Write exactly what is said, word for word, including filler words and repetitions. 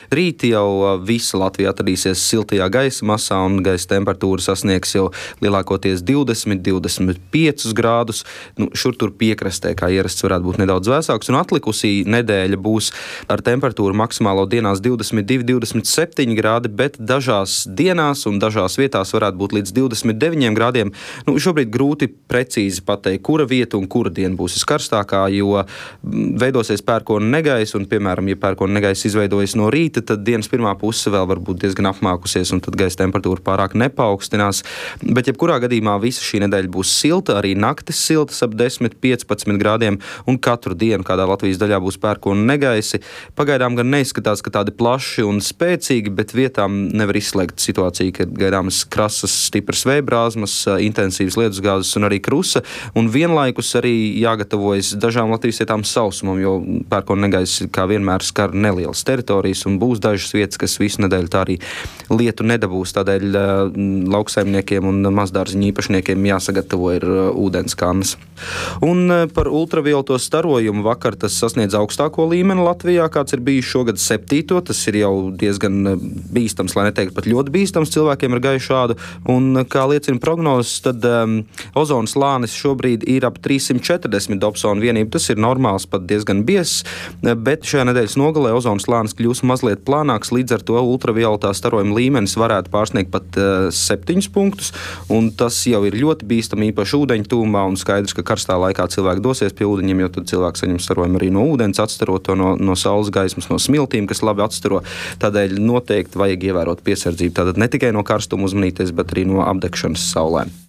Rīt jau visa Latvija atradīsies siltajā gaisa masā un gaisa temperatūra sasniegs jau lielākoties divdesmit, divdesmit piecus grādus. Nu, šur tur piekrastē, kā ierasts, varētu būt nedaudz vēsāks, un atlikusī nedēļa būs ar temperatūru maksimālo dienās divdesmit divi, divdesmit septiņi grādi, bet dažās dienās un dažās vietās varētu būt līdz divdesmit deviņiem grādiem. Nu, šobrīd grūti precīzi pateikt, kura vieta un kura diena būs viskarstākā, jo veidosies pērkona negaiss, un, piemēram, ja pērkona negaiss izveidojas no rīta, tad dienas pirmā puse vēl var būt diezgan apmākusies, un tad gaisa temperatūra pārāk nepaukstinās. Bet jebkurā gadījumā visa šī nedēļa būs silta, arī naktis siltas ap desmit, piecpadsmit grādiem, un katru dienu kādā Latvijas daļā būs pērkona negaisi. Pagaidām gan neizskatās, ka tādi plaši un spēcīgi, bet vietām nevar izslēgt situāciju, kad gaidāmas krasas, stipras vējbrāzmas, intensīvas lietusgāzes un arī krusa, un vienlaikus arī jāgatavojas dažām Latvijas vietām sausumam, jo pērkona negaiss kā vienmēr skar nelielas teritorijas un būs dažas vietas, kas visu nedēļu tā arī lietu nedabūs. Tādēļ uh, lauksaimniekiem un mazdārziņu īpašniekiem jāsagatavo ir uh, ūdenskannas. Un uh, par ultravioleto starojumu vakar tas sasniedz augstāko līmeni Latvijā, kāds ir bijis šogad septīto. Tas ir jau diezgan bīstams, lai neteikt pat ļoti bīstams cilvēkiem ar gaišu ādu. Un kā liecina prognozes, tad um, ozona slānis šobrīd ir ap trīssimt četrdesmit Dobsona vienību. Tas ir normāls, pat diezgan biezs, bet šajā nedēļas nogalē ozona slānis kļūs mazliet plānāks, līdz ar to ultravioletā starojuma līmenis varētu pārsniegt pat uh, septiņus punktus, un tas jau ir ļoti bīstami, īpaši ūdeņu tūmā, un skaidrs, ka karstā laikā cilvēki dosies pie ūdeņiem, jo tad cilvēks saņem starojumu arī no ūdens, atstarot to no, no saules gaismas, no smiltīm, kas labi atstaro. Tādēļ noteikti vajag ievērot piesardzību. Tātad ne tikai no karstuma uzmanīties, bet arī no apdegšanas saulē.